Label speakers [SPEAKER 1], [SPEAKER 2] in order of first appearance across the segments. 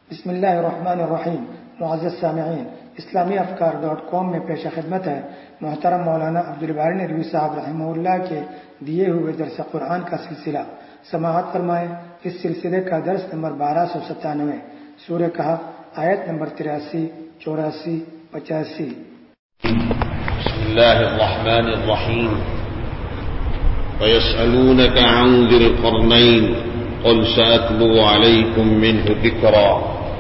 [SPEAKER 1] بسم اللہ الرحمن الرحیم۔ معزز سامعین، اسلامیافکار.com میں پیش خدمت ہے محترم مولانا عبدالباری ندوی صاحب رحمہ اللہ کے دیے ہوئے درس قرآن کا سلسلہ۔ سماعت فرمائیں۔ اس سلسلے کا درس نمبر 1297، سورہ کہف، آیت نمبر 83، 84، 85۔
[SPEAKER 2] بسم اللہ الرحمن الرحیم۔ وَيَسْأَلُونَكَ عَنْ ذِي الْقَرْنَيْنِ قُلْ سَأَتْلُو عَلَيْكُمْ مِنْهُ ذِكْرًا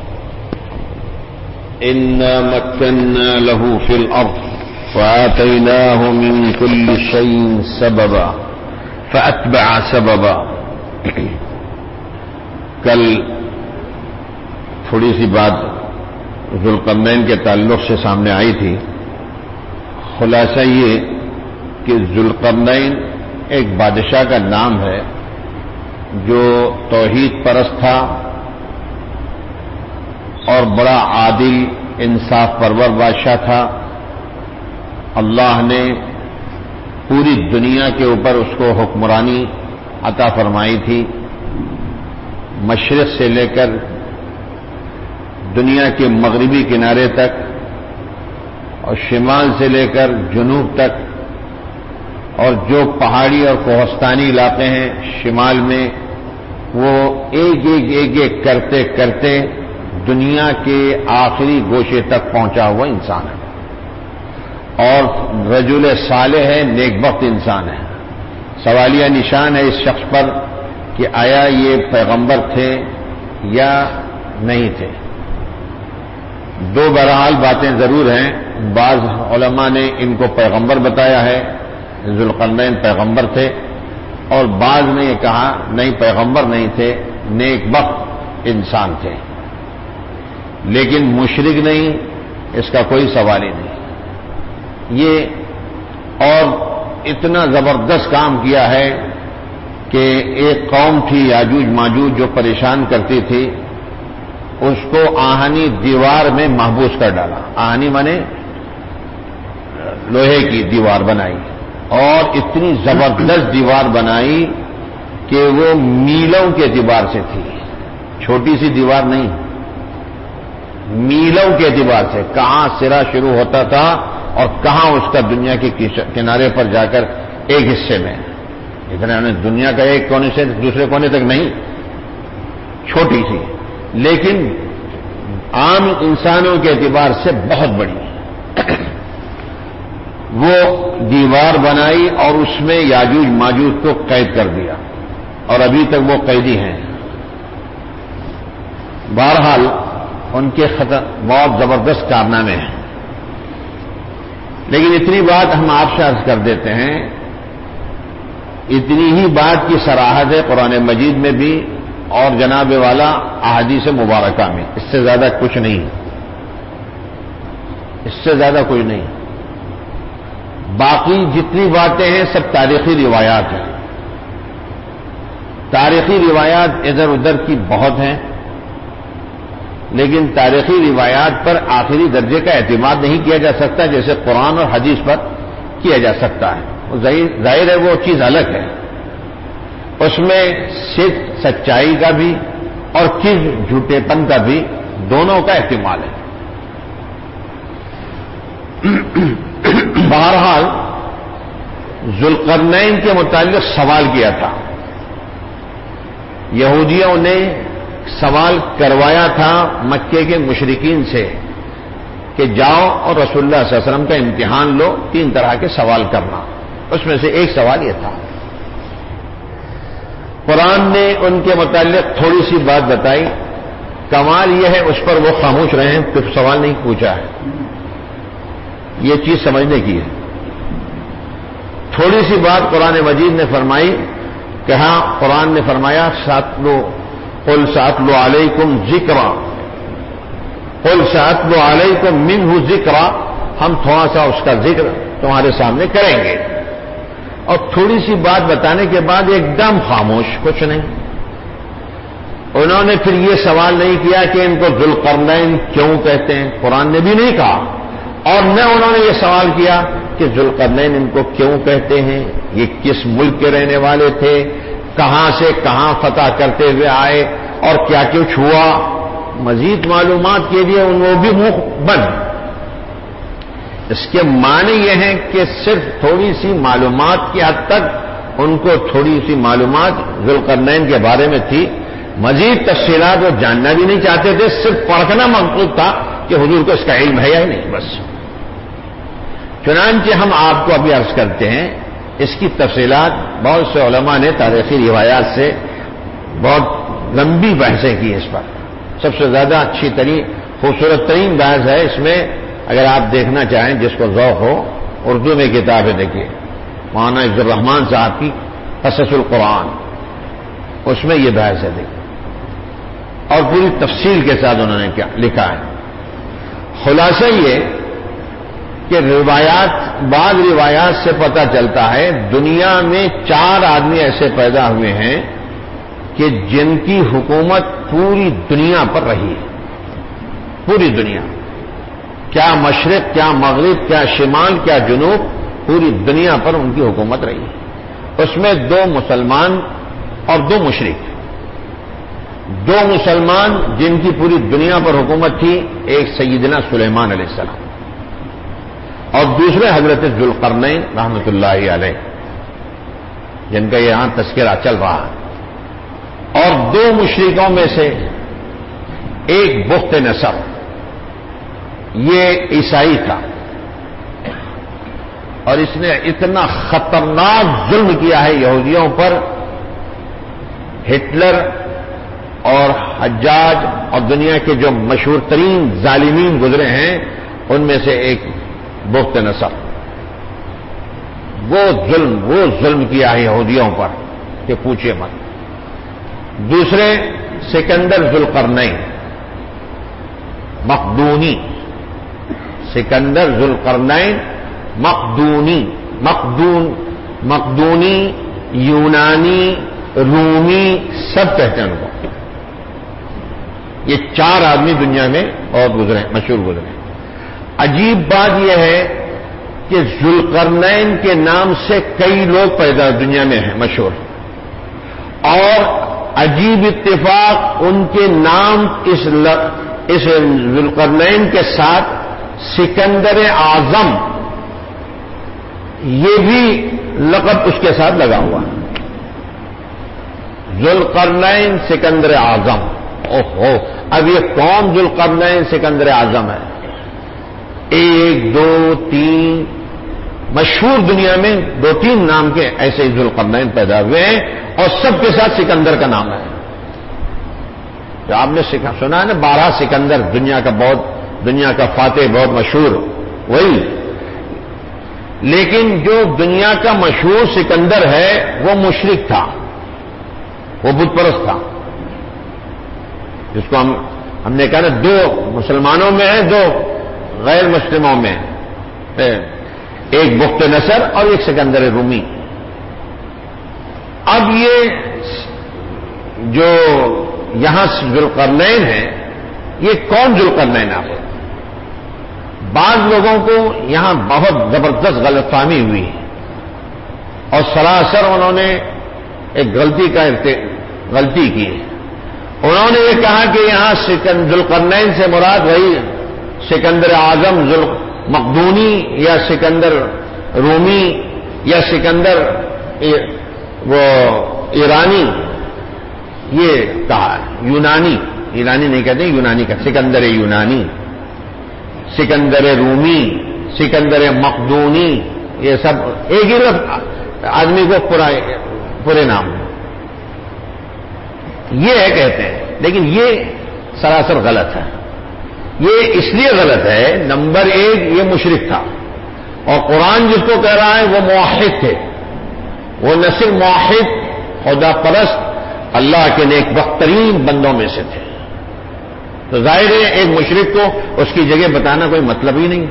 [SPEAKER 2] إِنَّا مَكَّنَّا لَهُ فِي الْأَرْضِ وَآتَيْنَاهُ مِنْ كُلِّ شَيْءٍ سَبَبًا فَأَتْبَعَ سَبَبًا۔ کل تھوڑی سی بات ذوالقرنین کے تعلق سے سامنے آئی تھی۔ خلاصہ یہ کہ ذوالقرنین ایک بادشاہ کا نام ہے جو توحید پرست تھا اور بڑا عادل انصاف پرور بادشاہ تھا۔ اللہ نے پوری دنیا کے اوپر اس کو حکمرانی عطا فرمائی تھی، مشرق سے لے کر دنیا کے مغربی کنارے تک اور شمال سے لے کر جنوب تک، اور جو پہاڑی اور کوہستانی علاقے ہیں شمال میں، وہ ایک ایک کرتے کرتے دنیا کے آخری گوشے تک پہنچا ہوا انسان ہے، اور رجل صالح ہے، نیک بخت انسان ہے۔ سوالیہ نشان ہے اس شخص پر کہ آیا یہ پیغمبر تھے یا نہیں تھے۔ دو بہرحال باتیں ضرور ہیں، بعض علماء نے ان کو پیغمبر بتایا ہے، ذوالقرنین پیغمبر تھے، اور بعض نے یہ کہا نہیں پیغمبر نہیں تھے، نیک بخت انسان تھے، لیکن مشرک نہیں، اس کا کوئی سوال ہی نہیں۔ یہ اور اتنا زبردست کام کیا ہے کہ ایک قوم تھی یاجوج ماجوج جو پریشان کرتی تھی، اس کو آہنی دیوار میں محبوس کر ڈالا۔ آہنی مانے لوہے کی دیوار بنائی، اور اتنی زبردست دیوار بنائی کہ وہ میلوں کے اعتبار سے تھی، چھوٹی سی دیوار نہیں، میلوں کے اعتبار سے، کہاں سرا شروع ہوتا تھا اور کہاں اس کا دنیا کے کنارے پر جا کر ایک حصے میں، اتنا دنیا کا ایک کونے سے دوسرے کونے تک نہیں، چھوٹی سی، لیکن عام انسانوں کے اعتبار سے بہت بڑی۔ وہ دیوار بنائی اور اس میں یاجوج ماجوج کو قید کر دیا، اور ابھی تک وہ قیدی ہیں۔ بہرحال ان کے بہت زبردست کارنامے ہیں، لیکن اتنی بات ہم آپ سے عرض کر دیتے ہیں، اتنی ہی بات کی صراحت ہے قرآن مجید میں بھی اور جناب والا احادیث مبارکہ میں، اس سے زیادہ کچھ نہیں، اس سے زیادہ کچھ نہیں۔ باقی جتنی باتیں ہیں سب تاریخی روایات ہیں، تاریخی روایات ادھر ادھر کی بہت ہیں، لیکن تاریخی روایات پر آخری درجے کا اعتماد نہیں کیا جا سکتا جیسے قرآن اور حدیث پر کیا جا سکتا ہے۔ ظاہر ہے وہ چیز الگ ہے، اس میں صرف سچائی کا بھی اور کس جھوٹے پن کا بھی دونوں کا احتمال ہے۔ بہرحال ذوالقرنین کے متعلق سوال کیا تھا، یہودیوں نے سوال کروایا تھا مکے کے مشرکین سے کہ جاؤ اور رسول اللہ صلی اللہ علیہ وسلم کا امتحان لو، 3 طرح کے سوال کرنا، اس میں سے ایک سوال یہ تھا۔ قرآن نے ان کے متعلق تھوڑی سی بات بتائی، کمال یہ ہے اس پر وہ خاموش رہے ہیں، پھر سوال نہیں پوچھا ہے، یہ چیز سمجھنے کی ہے۔ تھوڑی سی بات قرآن مجید نے فرمائی کہ ہاں قرآن نے فرمایا قل سأتلو علیکم ذکرا، قل سأتلو علیکم منہ ذکرا، ہم تھوڑا سا اس کا ذکر تمہارے سامنے کریں گے، اور تھوڑی سی بات بتانے کے بعد ایک دم خاموش، کچھ نہیں۔ انہوں نے پھر یہ سوال نہیں کیا کہ ان کو ذوالقرنین کیوں کہتے ہیں، قرآن نے بھی نہیں کہا، اور نہ انہوں نے یہ سوال کیا کہ ذوالقرنین ان کو کیوں کہتے ہیں، یہ کس ملک کے رہنے والے تھے، کہاں سے کہاں فتح کرتے ہوئے آئے اور کیا کچھ ہوا، مزید معلومات کے لیے وہ بھی منہ بند. اس کے معنی یہ ہیں کہ صرف تھوڑی سی معلومات کی حد تک ان کو تھوڑی سی معلومات ذوالقرنین کے بارے میں تھی، مزید تفصیلات وہ جاننا بھی نہیں چاہتے تھے، صرف پرکھنا مقصود تھا کہ حضور کو اس کا علم ہے یا نہیں، بس. چنانچہ ہم آپ کو ابھی عرض کرتے ہیں، اس کی تفصیلات بہت سے علماء نے تاریخی روایات سے بہت لمبی بحثیں کی اس پر. سب سے زیادہ اچھی ترین خوبصورت ترین بحث ہے اس میں، اگر آپ دیکھنا چاہیں جس کو ذوق ہو، اردو میں کتابیں دیکھیے، مولانا عبد الرحمان صاحب کی قصص القرآن، اس میں یہ بحث ہے دیکھیں، اور پوری تفصیل کے ساتھ انہوں نے کیا لکھا ہے. خلاصہ یہ کہ بعض روایات سے پتہ چلتا ہے دنیا میں 4 آدمی ایسے پیدا ہوئے ہیں کہ جن کی حکومت پوری دنیا پر رہی ہے. پوری دنیا، کیا مشرق، کیا مغرب، کیا شمال، کیا جنوب، پوری دنیا پر ان کی حکومت رہی ہے. اس میں 2 مسلمان اور 2 مشرک. 2 مسلمان جن کی پوری دنیا پر حکومت تھی، ایک سیدنا سلیمان علیہ السلام اور دوسرے حضرت ذوالقرنین رحمۃ اللہ علیہ، جن کا یہاں تذکرہ چل رہا ہے. اور 2 مشرکوں میں سے ایک بخت نصر، یہ عیسائی تھا، اور اس نے اتنا خطرناک ظلم کیا ہے یہودیوں پر. ہٹلر اور حجاج اور دنیا کے جو مشہور ترین ظالمین گزرے ہیں ان میں سے ایک بخت نصر. وہ ظلم کیا ہے یہودیوں پر کہ پوچھے مت. دوسرے سکندر ذوالقرنین مقدونی، سکندر ذوالقرنین مقدونی، یونانی، رومی، سب کہتے ہیں ان کو. یہ 4 آدمی دنیا میں اور گزرے، مشہور گزرے. عجیب بات یہ ہے کہ ذوالقرنین کے نام سے کئی لوگ پیدا دنیا میں ہیں مشہور، اور عجیب اتفاق ان کے نام اس ذوالقرنین کے ساتھ سکندر اعظم، یہ بھی لقب اس کے ساتھ لگا ہوا ہے. ذوالقرنین سکندر اعظم. اوہو، اب یہ کون ذوالقرنین سکندر اعظم ہے؟ 1 2 3 مشہور دنیا میں 2-3 نام کے ایسے ہی ذوالقرنین پیدا ہوئے ہیں، اور سب کے ساتھ سکندر کا نام ہے. جو آپ نے سنا ہے نا 12 سکندر، دنیا کا فاتح بہت مشہور، وہی. لیکن جو دنیا کا مشہور سکندر ہے وہ مشرک تھا، وہ بت پرست تھا، جس کو ہم نے کہا نا 2 مسلمانوں میں ہے، 2 غیر مسلموں میں، ایک بخت نصر اور ایک سکندر رومی. اب یہ جو یہاں ذوالقرنین ہے، یہ کون ذوالقرنین ہے؟ بعض لوگوں کو یہاں بہت زبردست غلط فہمی ہوئی ہے، اور سراسر انہوں نے ایک غلطی کی ہے. انہوں نے یہ کہا کہ یہاں ذوالقرنین سے مراد وہی سکندر اعظم مقدونی یا سکندر رومی یا سکندر وہ ایرانی، یہ کہا. یونانی نہیں کہتے، یونانی کا سکندر یونانی، سکندر رومی، سکندر مقدونی، یہ سب ایک ہی آدمی کو پورے نام یہ ہے کہتے ہیں. لیکن یہ سراسر غلط ہے. یہ اس لیے غلط ہے، نمبر 1 یہ مشرک تھا، اور قرآن جس کو کہہ رہا ہے وہ موحد تھے. وہ نہ صرف موحد، خدا پرست، اللہ کے نیک بخت ترین بندوں میں سے تھے. تو ظاہر ہے ایک مشرک کو اس کی جگہ بتانا کوئی مطلب ہی نہیں.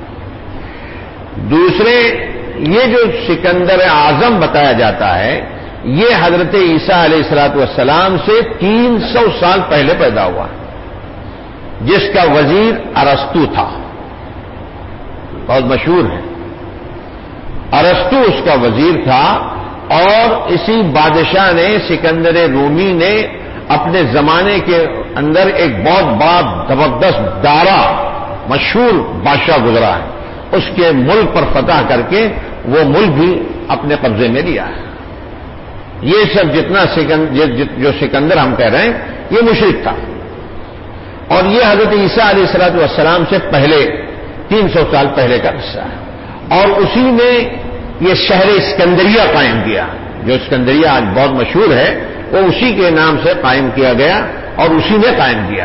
[SPEAKER 2] دوسرے، یہ جو سکندر اعظم بتایا جاتا ہے، یہ حضرت عیسیٰ علیہ الصلوۃ والسلام سے 300 سال پہلے پیدا ہوا، جس کا وزیر ارسطو تھا، بہت مشہور ہے. ارسطو اس کا وزیر تھا، اور اسی بادشاہ نے، سکندر رومی نے اپنے زمانے کے اندر ایک بہت بڑا زبردست دارا مشہور بادشاہ گزرا ہے، اس کے ملک پر فتح کر کے وہ ملک بھی اپنے قبضے میں لیا ہے. یہ سب جتنا جو سکندر ہم کہہ رہے ہیں یہ مشرک تھا، اور یہ حضرت عیسیٰ علیہ الصلوۃ والسلام سے پہلے 300 سال پہلے کا قصہ ہے. اور اسی نے یہ شہر اسکندریہ قائم کیا، جو اسکندریہ آج بہت مشہور ہے، وہ اسی کے نام سے قائم کیا گیا اور اسی نے قائم کیا.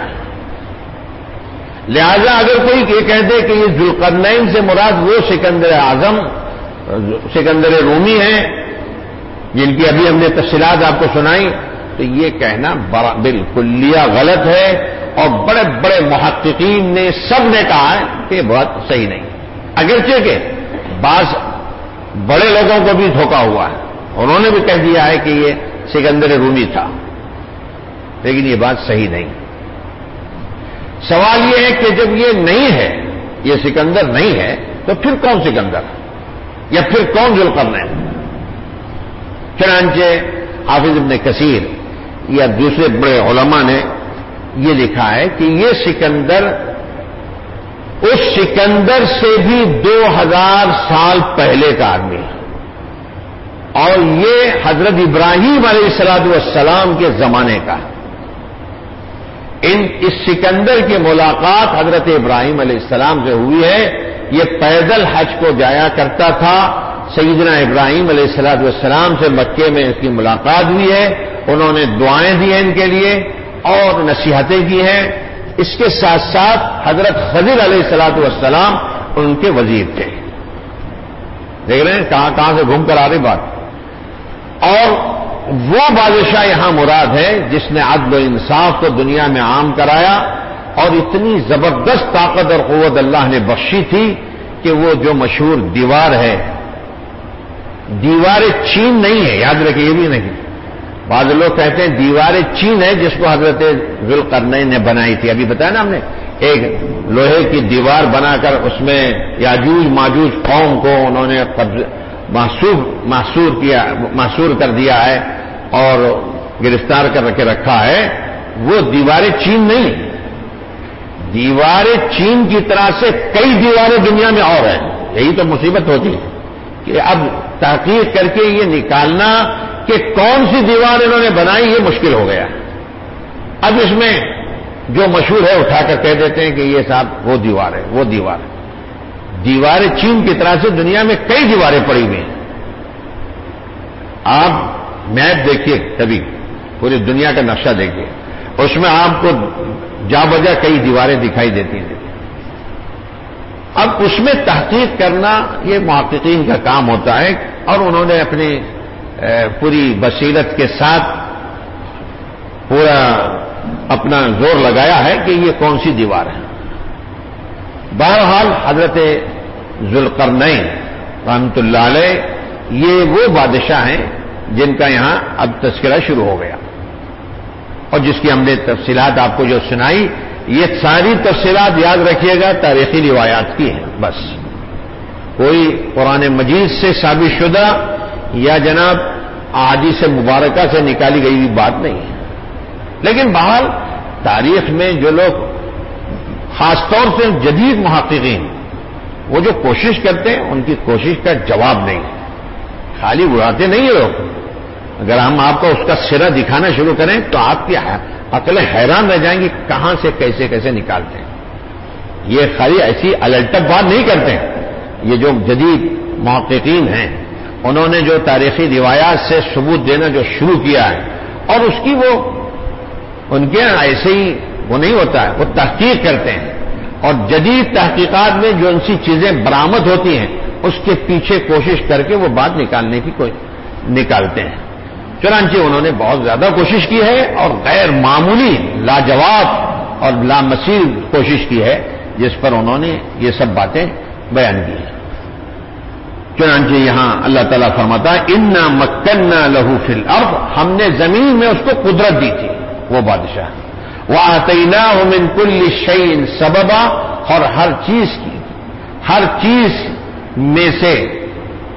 [SPEAKER 2] لہذا اگر کوئی یہ کہہ دے کہ یہ ذوالقرنین سے مراد وہ سکندر اعظم سکندر رومی ہیں جن کی ابھی ہم نے تفصیلات آپ کو سنائی، تو یہ کہنا بالکلیہ غلط ہے، اور بڑے بڑے محققین نے سب نے کہا ہے کہ یہ بات صحیح نہیں. اگرچہ کہ بعض بڑے لوگوں کو بھی دھوکا ہوا ہے، انہوں نے بھی کہہ دیا ہے کہ یہ سکندر رومی تھا، لیکن یہ بات صحیح نہیں. سوال یہ ہے کہ جب یہ نہیں ہے، یہ سکندر نہیں ہے، تو پھر کون سکندر یا پھر کون ذوالقرنین؟ چنانچہ حافظ ابن کثیر یا دوسرے بڑے علماء نے یہ لکھا ہے کہ یہ سکندر اس سکندر سے بھی 2000 سال پہلے کا آدمی ہے، اور یہ حضرت ابراہیم علیہ السلام کے زمانے کا ہے. اس سکندر کی ملاقات حضرت ابراہیم علیہ السلام سے ہوئی ہے. یہ پیدل حج کو جایا کرتا تھا. سیدنا ابراہیم علیہ السلام سے مکے میں اس کی ملاقات ہوئی ہے. انہوں نے دعائیں دی ہیں ان کے لیے اور نصیحتیں کی ہیں. اس کے ساتھ ساتھ حضرت خضر علیہ السلام ان کے وزیر تھے. دیکھ رہے ہیں کہاں سے گھوم کر آ رہی بات. اور وہ بادشاہ یہاں مراد ہے جس نے عدل و انصاف کو دنیا میں عام کرایا، اور اتنی زبردست طاقت اور قوت اللہ نے بخشی تھی کہ وہ جو مشہور دیوار ہے، دیوار چین نہیں ہے، یاد رکھیں یہ بھی نہیں. بعض لوگ کہتے ہیں دیوار چین ہے جس کو حضرت ذوالقرنین نے بنائی تھی. ابھی بتایا نا ہم نے، ایک لوہے کی دیوار بنا کر اس میں یاجوج ماجوج قوم کو انہوں نے محصور کر دیا ہے اور گرفتار کر کے رکھا ہے. وہ دیوار چین نہیں، دیوار چین کی طرح سے کئی دیواریں دنیا میں اور ہیں. یہی تو مصیبت ہوتی ہے کہ اب تحقیق کر کے یہ نکالنا کہ کون سی دیوار انہوں نے بنائی یہ مشکل ہو گیا. اب اس میں جو مشہور ہے اٹھا کر کہہ دیتے ہیں کہ یہ صاحب وہ دیوار ہے، وہ دیوار ہے. دیوار چین کی طرح سے دنیا میں کئی دیواریں پڑی ہوئی ہیں. آپ میپ دیکھیے کبھی، پوری دنیا کا نقشہ دیکھیے، اس میں آپ کو جا بجا کئی دیواریں دکھائی دیتی ہیں. اب اس میں تحقیق کرنا یہ محققین کا کام ہوتا ہے، اور انہوں نے اپنی پوری بصیرت کے ساتھ پورا اپنا زور لگایا ہے کہ یہ کون سی دیوار ہے. بہرحال حضرت ذوالقرنین رحمۃ اللہ علیہ یہ وہ بادشاہ ہیں جن کا یہاں اب تذکرہ شروع ہو گیا، اور جس کی ہم نے تفصیلات آپ کو جو سنائی، یہ ساری تفصیلات یاد رکھیے گا تاریخی روایات کی ہیں. بس کوئی قرآن مجید سے ثابت شدہ یا جناب احادیث مبارکہ سے نکالی گئی ہوئی بات نہیں ہے. لیکن بہرحال تاریخ میں جو لوگ خاص طور سے جدید محققین وہ جو کوشش کرتے ہیں ان کی کوشش کا جواب نہیں ہے، خالی اڑاتے نہیں ہیں لوگ. اگر ہم آپ کو اس کا سرا دکھانا شروع کریں تو آپ کی عقلیں حیران رہ جائیں گی کہاں سے کیسے کیسے نکالتے ہیں. یہ خالی ایسی الٹپ بات نہیں کرتے ہیں. یہ جو جدید محققین ہیں انہوں نے جو تاریخی روایات سے ثبوت دینا جو شروع کیا ہے، اور اس کی وہ ان کے ایسے ہی وہ نہیں ہوتا ہے، وہ تحقیق کرتے ہیں، اور جدید تحقیقات میں جو ان سی چیزیں برآمد ہوتی ہیں اس کے پیچھے کوشش کر کے وہ بات نکالنے کی نکالتے ہیں. چنانچہ انہوں نے بہت زیادہ کوشش کی ہے اور غیر معمولی لاجواب اور لامثیل کوشش کی ہے، جس پر انہوں نے یہ سب باتیں بیان کی ہیں. چنانچہ یہاں اللہ تعالیٰ فرماتا ہے انا مکننا لہو فی الارض، ہم نے زمین میں اس کو قدرت دی تھی وہ بادشاہ. وآتیناہ من کل شیء سببا، اور ہر چیز میں سے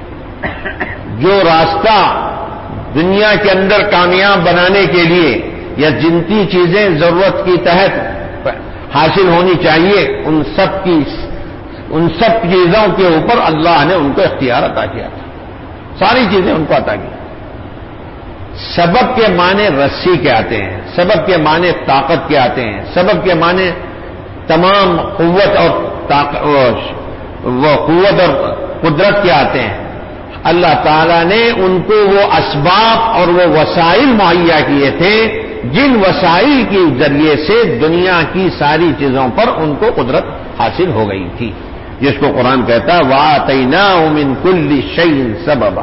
[SPEAKER 2] جو راستہ دنیا کے اندر کامیاب بنانے کے لیے یا جنتی چیزیں ضرورت کی تحت حاصل ہونی چاہیے، ان سب چیزوں کے اوپر اللہ نے ان کو اختیار عطا کیا تھا، ساری چیزیں ان کو عطا کی۔ سبب کے معنی رسی کے آتے ہیں، سبب کے معنی طاقت کے آتے ہیں، سبب کے معنی تمام قوت اور قدرت کے آتے ہیں۔ اللہ تعالیٰ نے ان کو وہ اسباب اور وہ وسائل مہیا کیے تھے جن وسائل کے ذریعے سے دنیا کی ساری چیزوں پر ان کو قدرت حاصل ہو گئی تھی، جس کو قرآن کہتا ہے وَآتَيْنَاهُ مِن كُلِّ شَيْءٍ سَبَبًا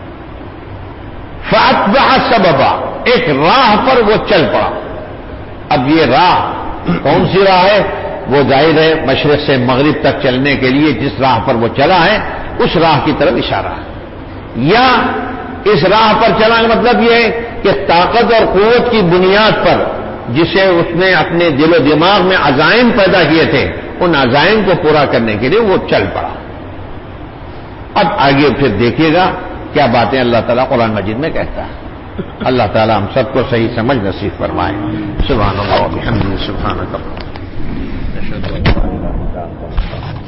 [SPEAKER 2] فَأَتْبَعَ سَبَبًا، ایک راہ پر وہ چل پڑا۔ اب یہ راہ کون سی راہ ہے؟ وہ ظاہر ہے مشرق سے مغرب تک چلنے کے لیے جس راہ پر وہ چلا ہے اس راہ کی طرف اشارہ ہے، یا اس راہ پر چلا کا مطلب یہ ہے کہ طاقت اور قوت کی بنیاد پر جسے اس نے اپنے دل و دماغ میں عزائم پیدا کیے تھے ان عزائم کو پورا کرنے کے لیے وہ چل پڑا۔ اب آگے پھر دیکھیے گا کیا باتیں اللہ تعالیٰ قرآن مجید میں کہتا ہے۔ اللہ تعالیٰ ہم سب کو صحیح سمجھ نصیب فرمائے۔ سبحان اللہ و بحمدہ، سبحانک اللہم، اشہد ان لا الہ الا انت،